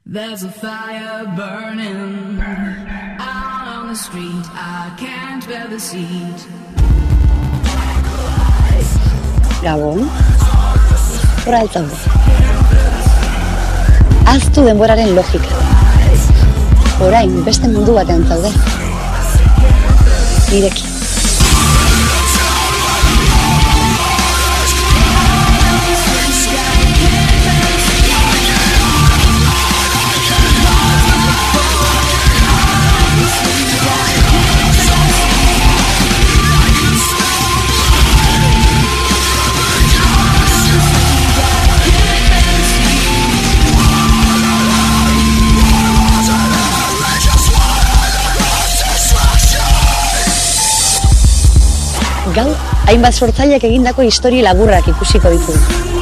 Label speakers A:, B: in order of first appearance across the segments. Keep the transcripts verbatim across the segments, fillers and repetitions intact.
A: There's a fire burning out on the street. I can't bear the seat.
B: Gabon, hor altzaude. Aztu denboraren logika. Orain beste mundu batean zaude. Ireki. Gaur, hainbat sortzaileak egindako histori laburrak ikusiko ditugu.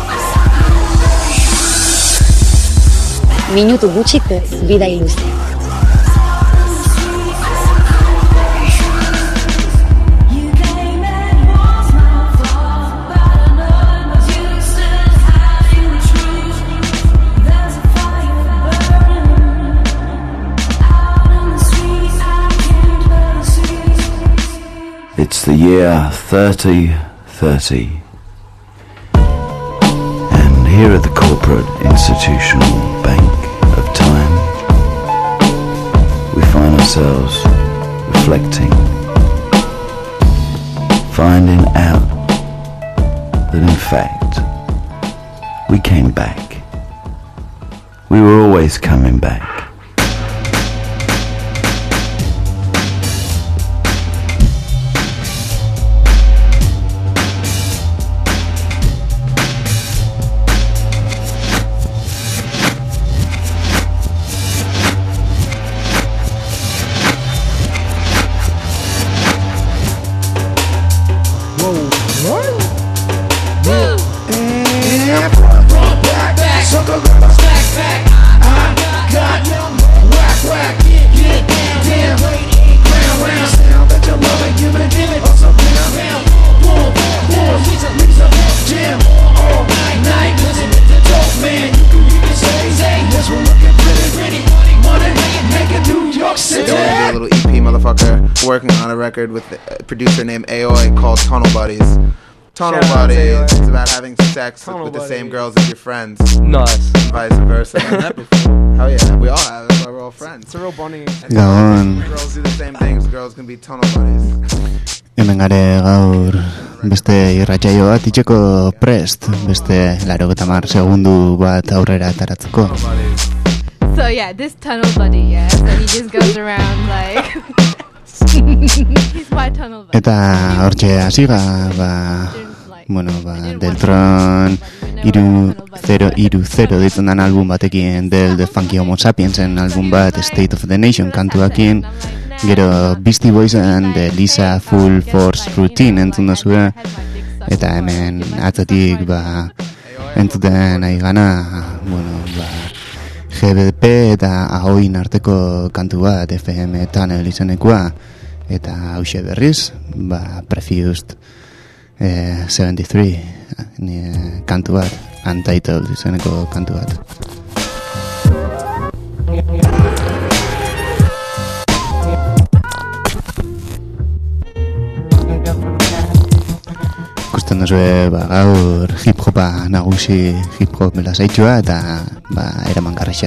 B: Minutu gutxiko bidai luze.
C: It's the year thirty thirty, and here at the Corporate Institutional Bank of Time, we find ourselves reflecting, finding out that in fact we came back. We were always coming back.
D: Working on a record with a producer named Aoi called Tunnel Buddies. Tunnel
E: Shout
D: Buddies. It's about having sex with, with the same girls as your friends.
E: Nice.
D: And vice versa. Hell yeah, we all have it. That's why we're all friends.
E: It's a real bonding.
F: Gabon.
D: Girls do the same things. Girls can be tunnel buddies.
F: Hemen gare gaur beste irratsaio bat itxeko prest, beste laurogeita hamar segundu bat aurrera ataratzeko.
G: So yeah, this tunnel buddy, yeah, so he just goes around like he's my tunnel buddy.
F: Eta hortxe hasiga, ba, bueno, ba, Deltron iru zero iru zero ditzen dan album batekin del The Funky Homo Sapiensen album bat State of the Nation kantuakin, gero Beastie Boysen The Lisa Full Force Routine entzun dozue, eta hemen atzatik ba, entzuten nahi gana, bueno, ba, G B P eta Ahoin arteko kantu bat F M Tunnel izenekoa, eta hauxe berriz, ba, Prefused eh, seventy-three eh, kantu bat, Untitled izeneko kantu bat. Ikusten duzue, ba, gaur hip-hopa nagusi, hip-hop lasaitua eta ba, eraman garraixa.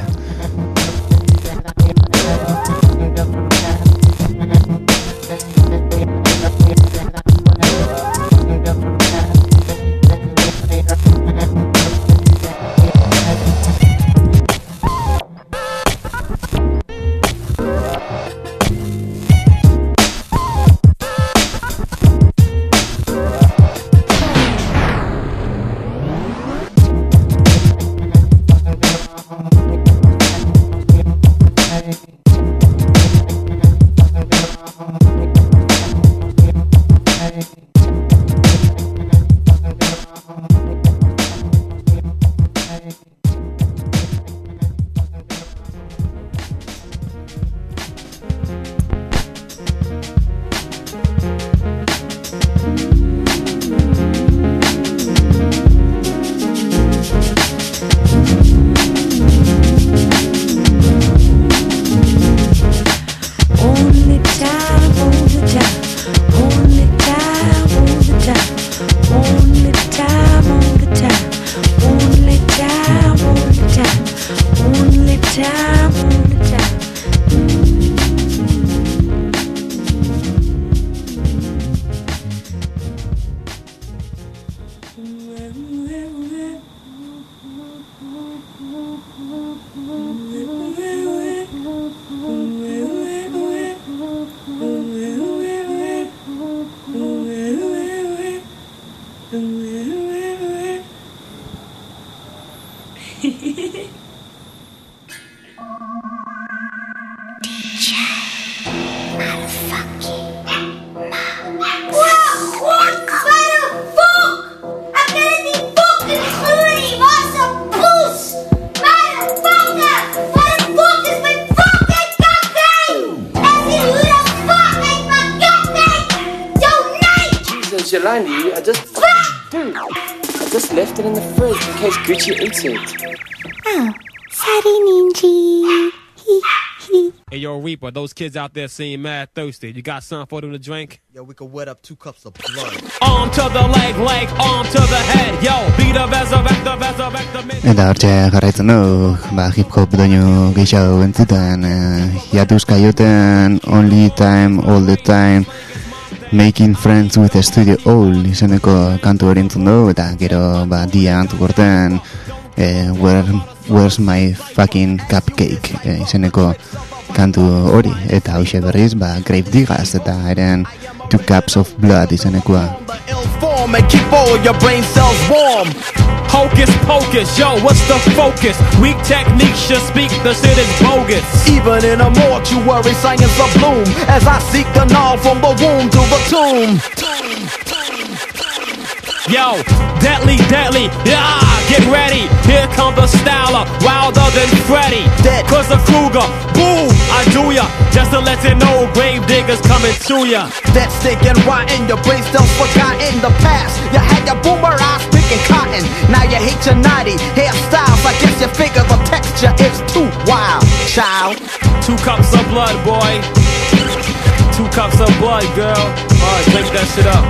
E: Jelani, I just... Dude, I just left it in the fridge in case Gucci eats it.
B: Oh, sorry, Ninji.
H: Hey, yo, Reaper, those kids out there seem mad thirsty. You got something for them to drink?
I: Yo, we could wet up two cups of blood.
H: Arm to the leg, leg, arm to the head. Yo, beat the resurrect, the resurrect, the...
F: Eta hortxe jarraitzen du, ba, hip-hop doinu gehiago entzuten, eh, jatuz kaioten Only Time, All the Time, Making Friends with a Studio Owl izeneko kantu hori entzun du, eta gero ba, dia antukorten eh, Where, Where's My Fucking Cupcake eh, izeneko kantu hori, eta hoxe berriz ba, Grave Diggers eta eren Two Cups of Blood izenekoa.
J: And keep all your brain cells warm.
H: Hocus pocus, yo, what's the focus? Weak techniques should speak, the shit is bogus.
J: Even in a mortuary, science of bloom, as I seek the gnaw from the womb to the tomb.
H: Yo, deadly, deadly, yeah, get ready. Here comes the Styler, wilder than Freddy.
J: Dead.
H: Cause the Kruger, boom, I do ya. Just to let you know, grave diggers coming to ya.
J: That stinking rotten, your brain cells forgotten the past. You had your boomer eyes picking cotton. Now you hate your naughty hairstyles. I guess you figure the texture is too wild, child.
H: Two cups of blood, boy. Two cups of blood, girl. Alright, drink that shit up.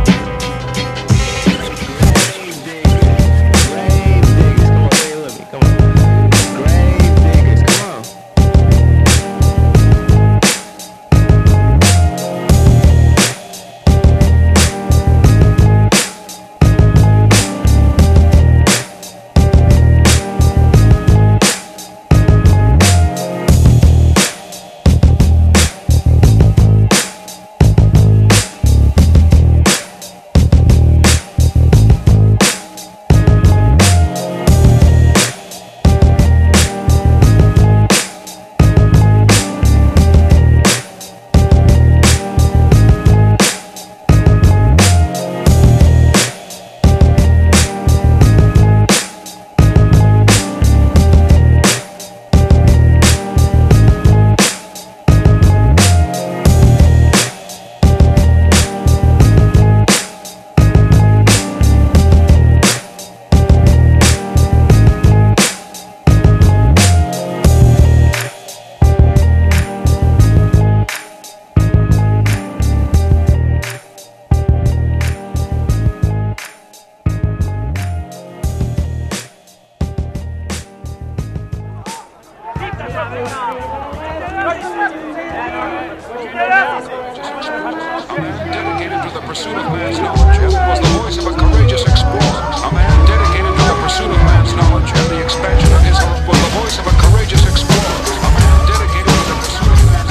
K: Dedicated to the pursuit of man's knowledge, was the voice of a courageous explorer. A man dedicated to the pursuit of man's knowledge and the expansion of his hope was the voice of a courageous explorer. A man dedicated to the pursuit of man's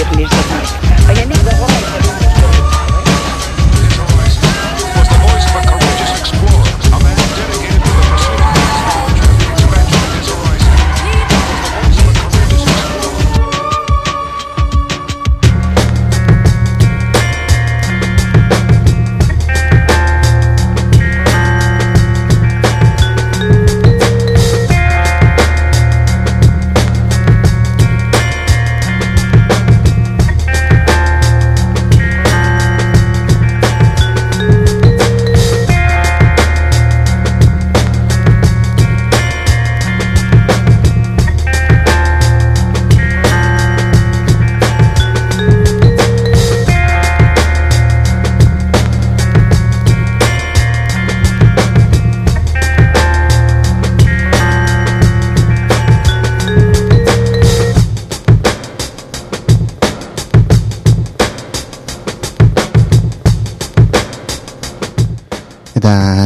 K: was the voice of a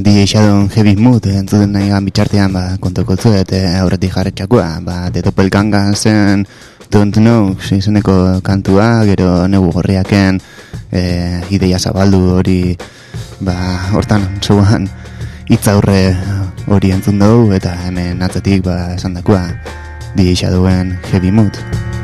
F: D J Shadow Heavy Mood entzuten nahi gan bitxartean ba, kontoko zuet e, aurretik jarretxakoa ba, The Doppelganger zen Don't Know izeneko kantua, gero Negu Gorriaken e, ideia zabaldu hori ba, hortan zuan hitz aurre hori entzun dugu eta hemen atzetik ba, esan dakoa D J Shadowen Heavy Mood.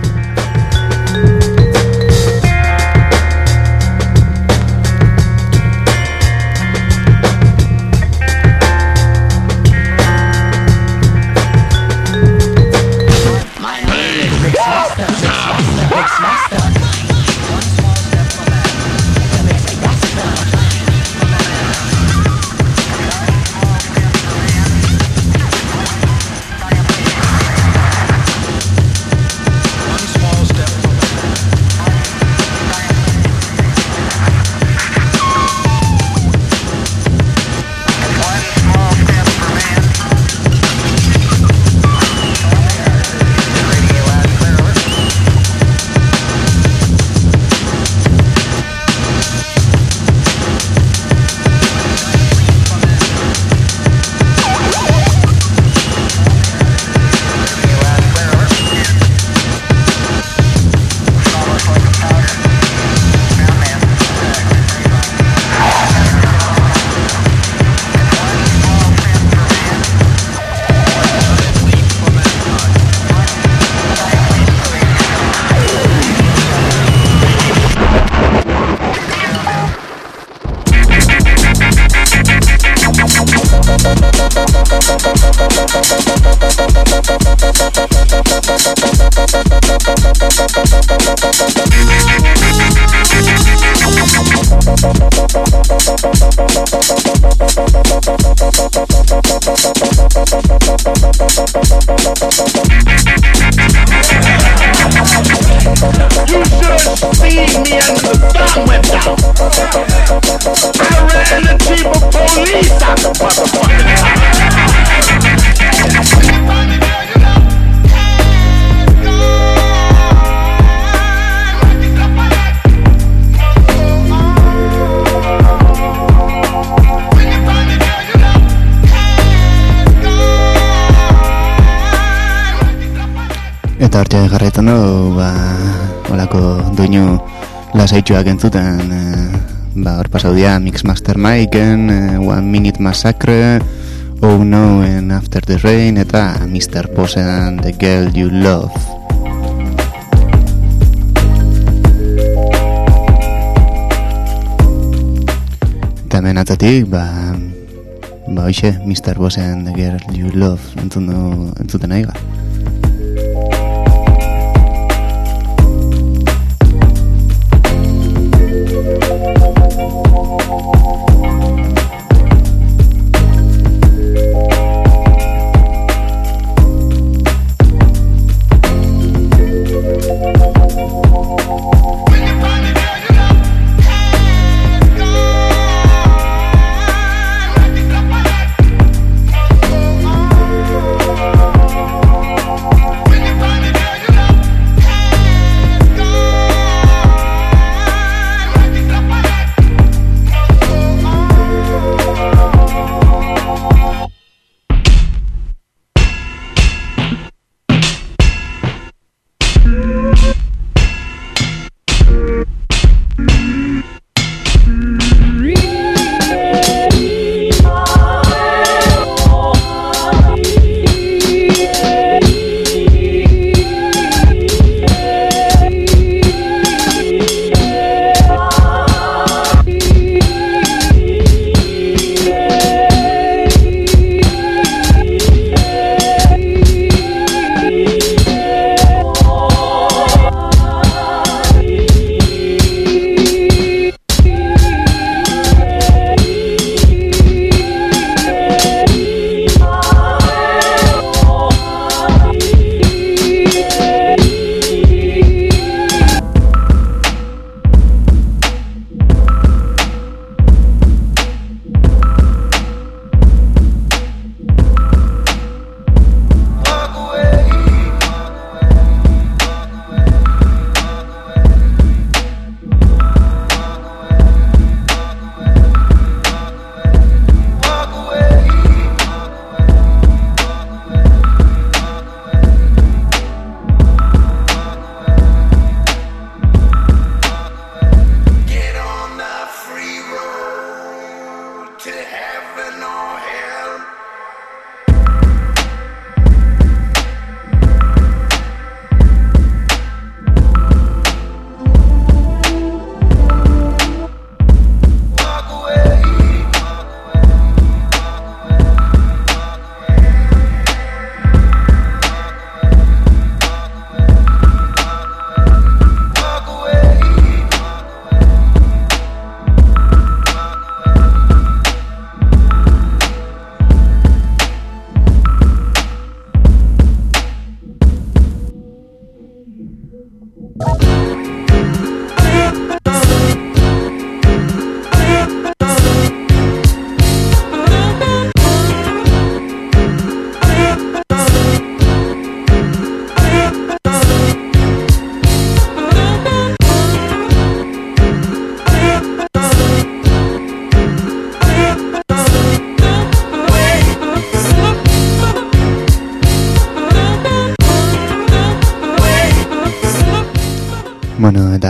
F: Eta hortxe jarraitzen dugu, ba, olako doinu lasaitxuak entzuten, e, ba, hor pasau dia Mixmaster Mikeen, e, One Minute Massacre, Oh No and After the Rain, eta mister Posen, The Girl You Love. Eta hemen atzatik, ba, ba, hoxe, mister Posen, The Girl You Love, entzuten, entzuten nahi ga.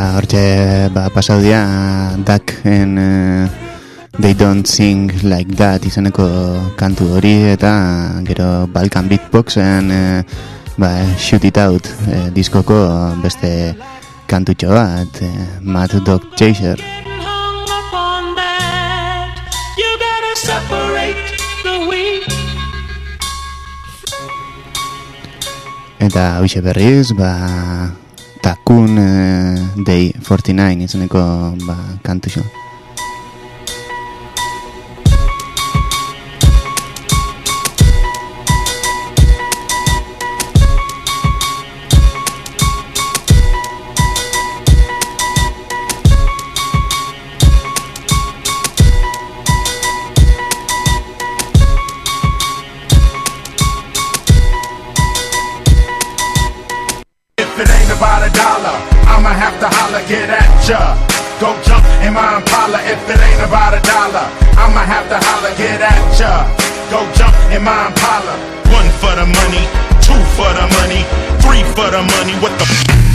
F: hortxe ba, pasaudia Duck en uh, They Don't Sing Like That izeneko kantu hori, eta gero Balkan Beatboxen uh, ba, Shoot It Out uh, diskoko beste kantutxo bat, uh, Mad Dog Chaser. Eta hoxe berriz, ba, Takun uh, Day forty-nine izeneko ba, kantutxo.
L: Get at ya, go jump in my Impala. If it ain't about a dollar, I'ma have to holler. Get at ya, go jump in my Impala. One for the money, two for the money, three for the money. What the?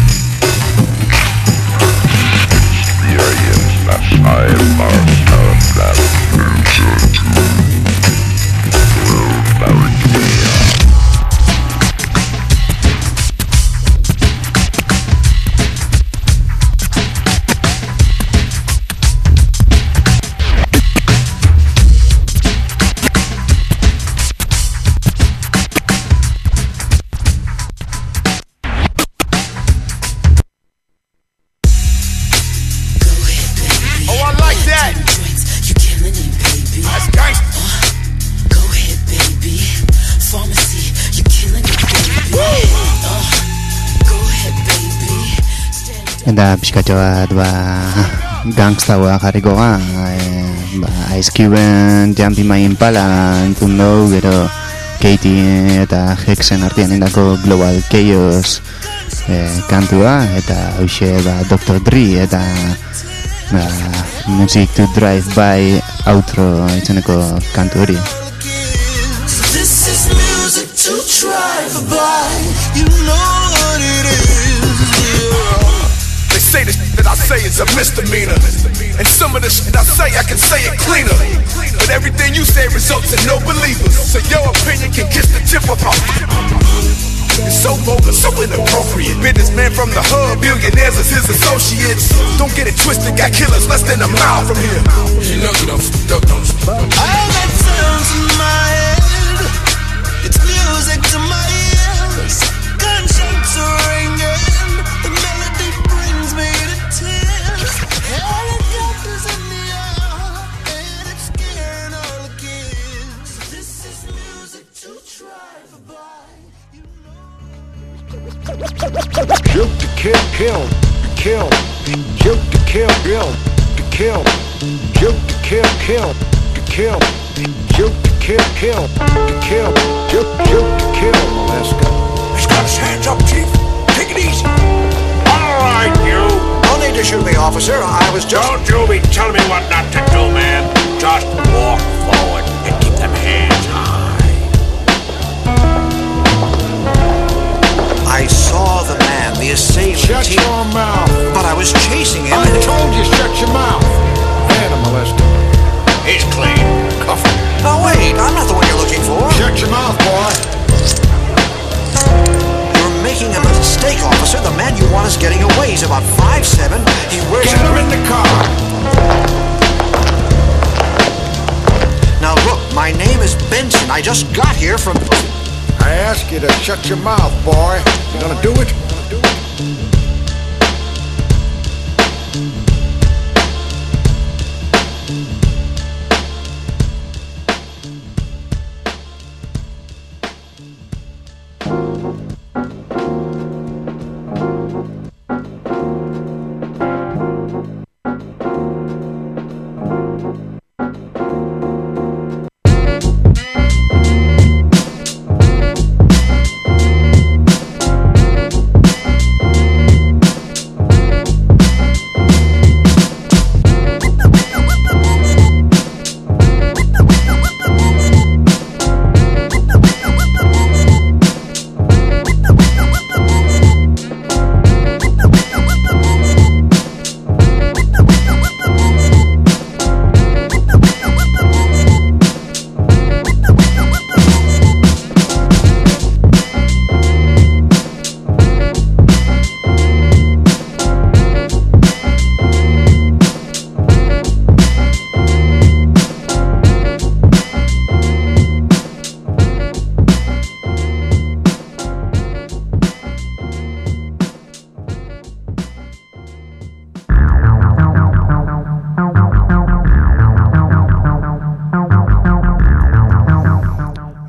F: Eta pixkatxo bat ba, gangstagoa jarriko ga, e, ba, Ice Cuben Jump in My Impala entzun dugu, gero Katie eta Hexen artean indako Global Chaos e, kantua, eta hoxe ba, doctor Dre eta ba, Music to Drive By outro itzeneko kantu hori.
M: This is music to drive by, you know what it is, yeah. They say this that I say is a misdemeanor, and some of the shit I say I can say it cleaner, but everything you say results in no believers, so your opinion can kiss the tip of my. It's so vulgar, so inappropriate. Businessman from the hood, billionaires as his associates. Don't get it twisted, got killers less than a mile from here. You know you don't, don't, don't, don't. I got sounds in my head, it's music to my ears. Gunshots are ringing, the melody brings me to tears. Helicopters in the air, and it's scaring all the kids. This is music to drive by.
N: Shoot to kill, kill, kill. Shoot to kill, kill, to kill. Shoot to kill, kill, to kill. Shoot to kill, kill, to kill. Shoot, shoot to kill, Alaska.
L: He's got his hands up, Chief. Take it easy.
N: All right, you.
L: No need to shoot me, officer. I was just...
N: Don't you be telling me what not to do, man. Just walk forward and keep them hands high.
L: I saw the man, the assailant.
N: Shut
L: he...
N: your mouth.
L: But I was chasing him.
N: I told you shut your mouth. Animal molester.
L: He's clean. Cuff him. No, wait. I'm not the one you're looking for.
N: Shut your mouth, boy.
L: You're making a mistake, officer. The man you want is getting away. He's about five seven. He wears...
N: Get him in the car.
L: Now, look. My name is Benson. I just got here from...
N: I ask you to shut your mouth, boy. You gonna do it? Do it?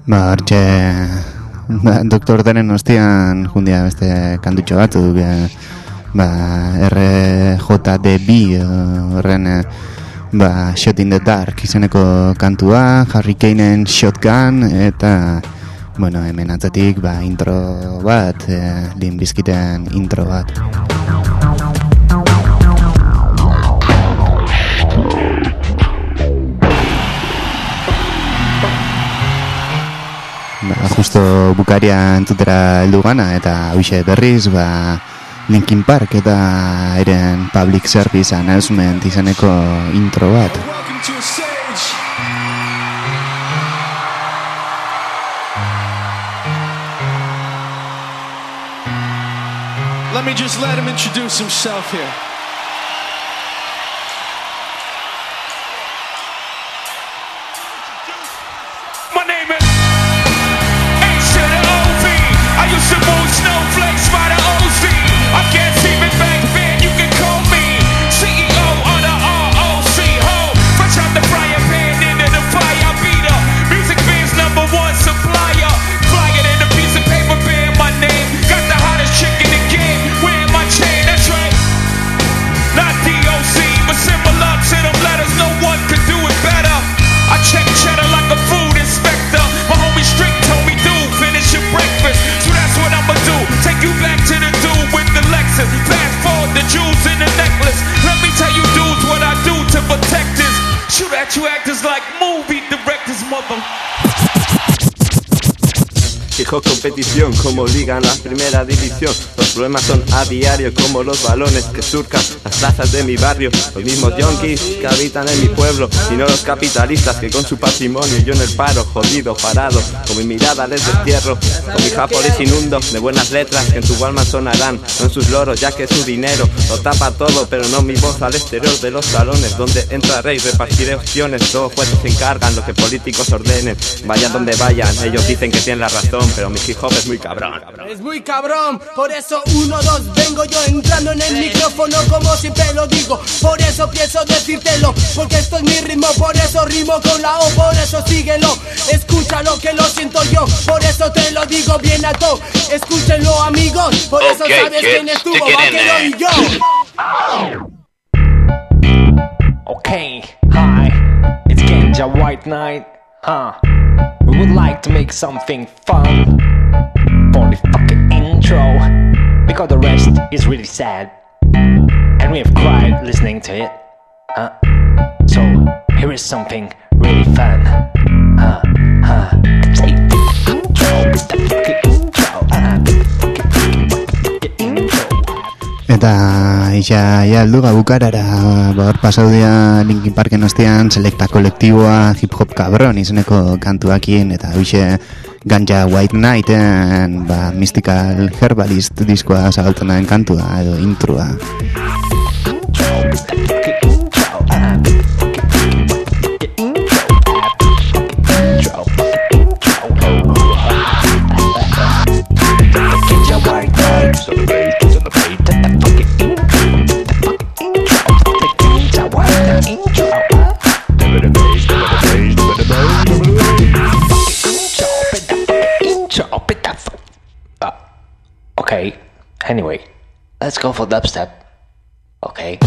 F: Ba, hartxe, ba, doktor denen ostian jundia beste kantutxo batzuk, e, ba, R J D B horren, e, ba, Shot in the Dark izeneko kantua, Harry Kanen Shotgun, eta, bueno, hemen atzatik, ba, intro bat, e, Limp Bizkiten intro bat. Ba, justo bukaria entzutera heldu gana, eta hoxe berriz, ba, Linkin Park eta eren Public Service Announcement izeneko intro bat.
O: Let me just let him introduce himself here.
M: My name is H to the O V. I used to move snowflakes by the O Z. I can't see me back then, you can call me C E O of the R O C. Ho, fresh out the frying pan into the fire beater. Music band's number one supplier. Flying in a piece of paper bearing my name. Got the hottest chick in the game, wearing my chain, that's right. Not D O C, but similar to them letters, no one could do it better. I check cheddar like a food inspector. My homie Strick told me, dude, finish your breakfast. So that's what I'ma do, take you back to the dude with the Lexus. Fast forward the jewels in the necklace. Let me tell you dudes what I do to protect this. Shoot at you actors like movie directors, mother.
P: Fijo competición como liga en la primera división. Los problemas son a diario como los balones que surcan las plazas de mi barrio. Los mismos yonkis que habitan en mi pueblo y no los capitalistas que con su patrimonio yo en el paro, jodido, parado. Con mi mirada les destierro, con mi japonés inundo de buenas letras que en tu Walmart sonarán, no en sus loros ya que su dinero lo tapa todo, pero no mi voz al exterior de los salones donde entraré y repartiré opciones. Todos jueces se encargan lo que políticos ordenen, vayan donde vayan, ellos dicen que tienen la razón, pero mi hip hop es muy cabrón.
J: Es muy cabrón, por eso uno, dos, vengo yo entrando en el micrófono como siempre lo digo. Por eso pienso decírtelo, porque esto es mi ritmo, por eso rimo con la O, por eso síguelo. Escúchalo que lo siento yo, por eso te lo digo bien alto. Escúchenlo amigos, por eso
Q: Okay,
J: sabes
Q: kids,
J: quién estuvo,
Q: stick it in
J: Vaquero
Q: there.
J: y yo.
R: Okay, hi, it's Ganja White Knight, huh? We would like to make something fun for the fucking intro, because the rest is really sad, and we have cried listening to it, huh? So, here is something really fun, huh? Huh? Say the intro, with the fucking intro, huh?
F: Eta isa ja heldu ga bukarara, ba hor pasau dira Linkin Parken ostean Selecta kolektiboa hip hop cabron izeneko kantuakin, eta hoxe Ganja White Knighten ba Mystical Herbalist diskoa zabaltzen den kantua edo introa.
R: Okay, anyway, let's go for dubstep. Okay.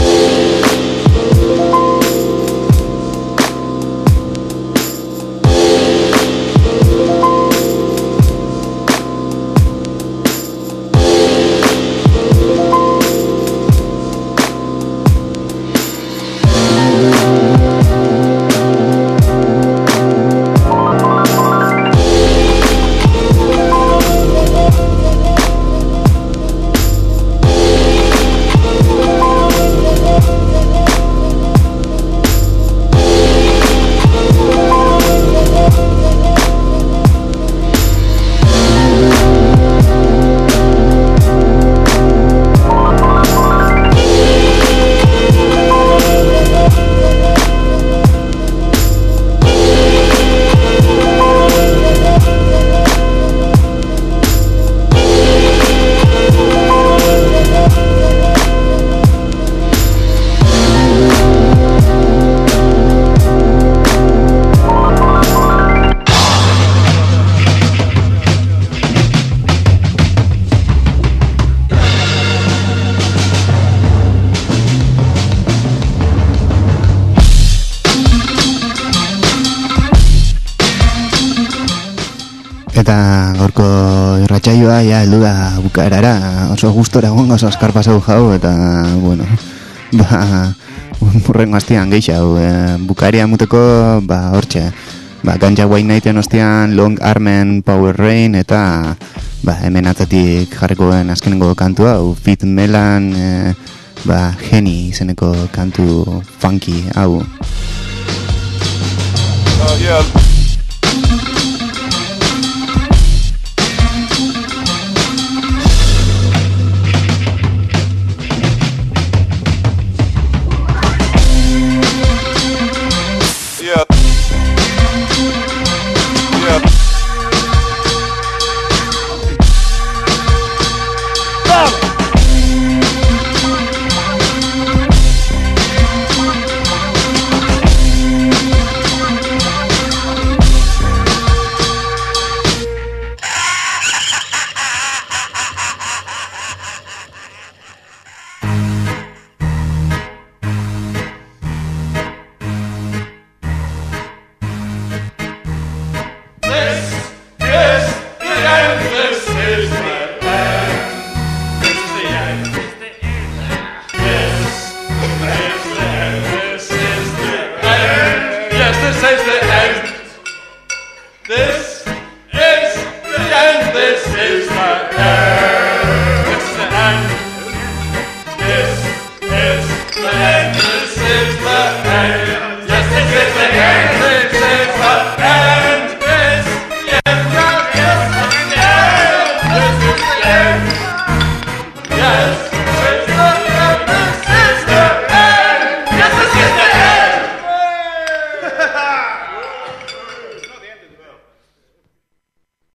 F: Eta gorko irratsaioa ja heldu da bukaerara, oso gustora egongo oso askar pasau jau eta bueno, ba urrengo astean geixau e, bukaeria muteko ba hortxe. Ba Ganja White Nighten ostean Long Armen Power Rain eta ba hemen atzatik jarrikoen azkenengo kantua hau Fit Melan e, ba Geni izeneko kantu funky hau.
Q: Uh, yeah.